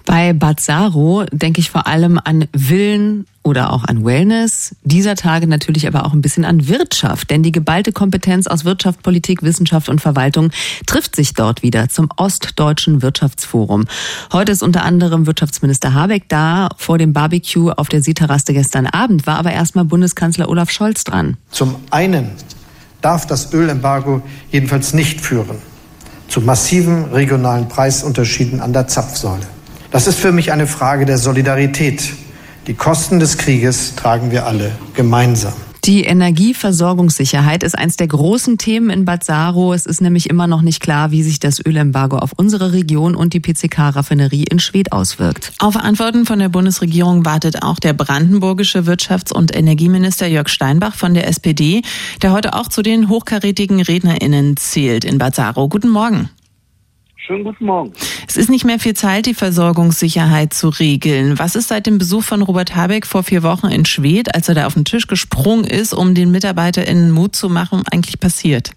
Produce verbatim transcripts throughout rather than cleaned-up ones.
Bei Bazzaro denke ich vor allem an Villen oder auch an Wellness. Dieser Tage natürlich aber auch ein bisschen an Wirtschaft. Denn die geballte Kompetenz aus Wirtschaft, Politik, Wissenschaft und Verwaltung trifft sich dort wieder zum Ostdeutschen Wirtschaftsforum. Heute ist unter anderem Wirtschaftsminister Habeck da. Vor dem Barbecue auf der Seeterasse gestern Abend war aber erstmal Bundeskanzler Olaf Scholz dran. Zum einen darf das Ölembargo jedenfalls nicht führen zu massiven regionalen Preisunterschieden an der Zapfsäule. Das ist für mich eine Frage der Solidarität. Die Kosten des Krieges tragen wir alle gemeinsam. Die Energieversorgungssicherheit ist eins der großen Themen in Bazzaro. Es ist nämlich immer noch nicht klar, wie sich das Ölembargo auf unsere Region und die P C K-Raffinerie in Schwedt auswirkt. Auf Antworten von der Bundesregierung wartet auch der brandenburgische Wirtschafts- und Energieminister Jörg Steinbach von der S P D, der heute auch zu den hochkarätigen RednerInnen zählt in Bazzaro. Guten Morgen. Schönen guten Morgen. Es ist nicht mehr viel Zeit, die Versorgungssicherheit zu regeln. Was ist seit dem Besuch von Robert Habeck vor vier Wochen in Schwedt, als er da auf den Tisch gesprungen ist, um den MitarbeiterInnen Mut zu machen, eigentlich passiert?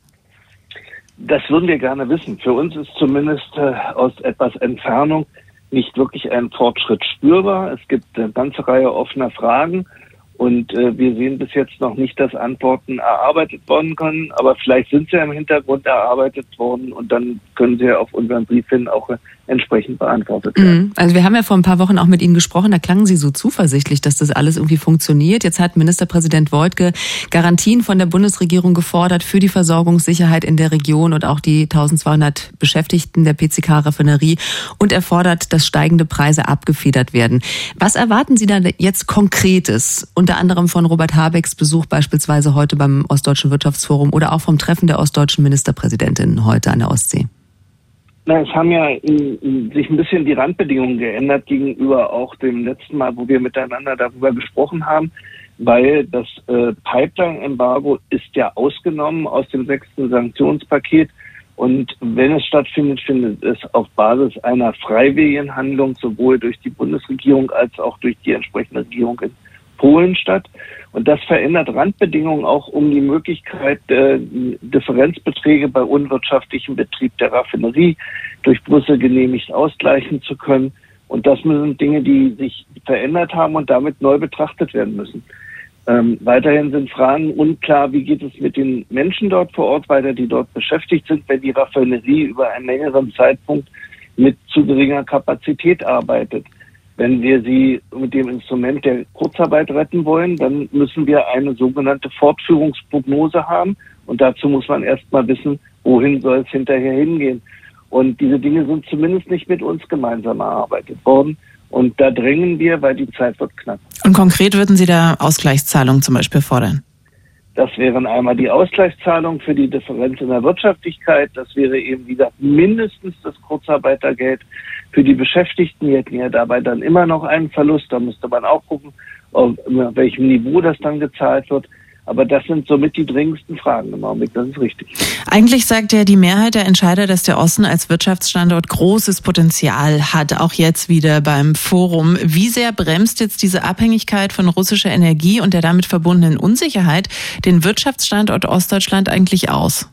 Das würden wir gerne wissen. Für uns ist zumindest äh, aus etwas Entfernung nicht wirklich ein Fortschritt spürbar. Es gibt eine ganze Reihe offener Fragen. Und äh, wir sehen bis jetzt noch nicht, dass Antworten erarbeitet worden können. Aber vielleicht sind sie im Hintergrund erarbeitet worden und dann können sie auf unseren Brief hin auch äh, entsprechend beantwortet werden. Also wir haben ja vor ein paar Wochen auch mit Ihnen gesprochen, da klangen Sie so zuversichtlich, dass das alles irgendwie funktioniert. Jetzt hat Ministerpräsident Woidke Garantien von der Bundesregierung gefordert für die Versorgungssicherheit in der Region und auch die eintausendzweihundert Beschäftigten der P C K-Raffinerie. Und er fordert, dass steigende Preise abgefedert werden. Was erwarten Sie da jetzt Konkretes? Unter anderem von Robert Habecks Besuch beispielsweise heute beim Ostdeutschen Wirtschaftsforum oder auch vom Treffen der ostdeutschen Ministerpräsidentinnen heute an der Ostsee. Na, es haben ja in, in, sich ein bisschen die Randbedingungen geändert gegenüber auch dem letzten Mal, wo wir miteinander darüber gesprochen haben, weil das äh, Pipeline-Embargo ist ja ausgenommen aus dem sechsten Sanktionspaket. Und wenn es stattfindet, findet es auf Basis einer freiwilligen Handlung sowohl durch die Bundesregierung als auch durch die entsprechende Regierung in Polen statt. Und das verändert Randbedingungen auch, um die Möglichkeit, äh, Differenzbeträge bei unwirtschaftlichem Betrieb der Raffinerie durch Brüssel genehmigt ausgleichen zu können. Und das sind Dinge, die sich verändert haben und damit neu betrachtet werden müssen. Ähm, weiterhin sind Fragen unklar, wie geht es mit den Menschen dort vor Ort weiter, die dort beschäftigt sind, wenn die Raffinerie über einen längeren Zeitpunkt mit zu geringer Kapazität arbeitet. Wenn wir sie mit dem Instrument der Kurzarbeit retten wollen, dann müssen wir eine sogenannte Fortführungsprognose haben. Und dazu muss man erst mal wissen, wohin soll es hinterher hingehen. Und diese Dinge sind zumindest nicht mit uns gemeinsam erarbeitet worden. Und da drängen wir, weil die Zeit wird knapp. Und konkret würden Sie da Ausgleichszahlungen zum Beispiel fordern? Das wären einmal die Ausgleichszahlung für die Differenz in der Wirtschaftlichkeit. Das wäre eben, wie gesagt, mindestens das Kurzarbeitergeld für die Beschäftigten. Die hätten ja dabei dann immer noch einen Verlust. Da müsste man auch gucken, auf welchem Niveau das dann gezahlt wird. Aber das sind somit die dringendsten Fragen im Augenblick, das ist richtig. Eigentlich sagt ja die Mehrheit der Entscheider, dass der Osten als Wirtschaftsstandort großes Potenzial hat, auch jetzt wieder beim Forum. Wie sehr bremst jetzt diese Abhängigkeit von russischer Energie und der damit verbundenen Unsicherheit den Wirtschaftsstandort Ostdeutschland eigentlich aus?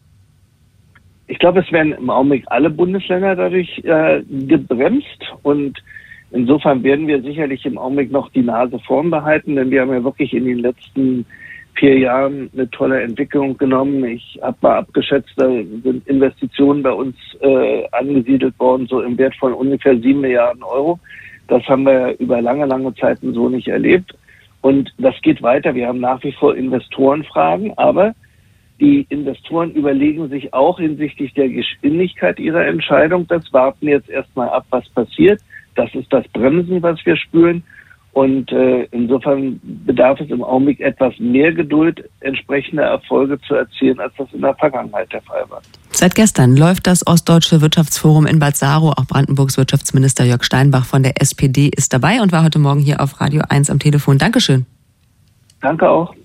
Ich glaube, es werden im Augenblick alle Bundesländer dadurch äh, gebremst und insofern werden wir sicherlich im Augenblick noch die Nase vorn behalten, denn wir haben ja wirklich in den letzten vier Jahren eine tolle Entwicklung genommen. Ich habe mal abgeschätzt, da sind Investitionen bei uns äh, angesiedelt worden, so im Wert von ungefähr sieben Milliarden Euro. Das haben wir über lange, lange Zeiten so nicht erlebt. Und das geht weiter. Wir haben nach wie vor Investorenfragen, aber die Investoren überlegen sich auch hinsichtlich der Geschwindigkeit ihrer Entscheidung. Das warten jetzt erstmal ab, was passiert. Das ist das Bremsen, was wir spüren. Und äh, insofern bedarf es im Augenblick etwas mehr Geduld, entsprechende Erfolge zu erzielen, als das in der Vergangenheit der Fall war. Seit gestern läuft das Ostdeutsche Wirtschaftsforum in Bazzaro. Auch Brandenburgs Wirtschaftsminister Jörg Steinbach von der S P D ist dabei und war heute Morgen hier auf Radio eins am Telefon. Dankeschön. Danke auch.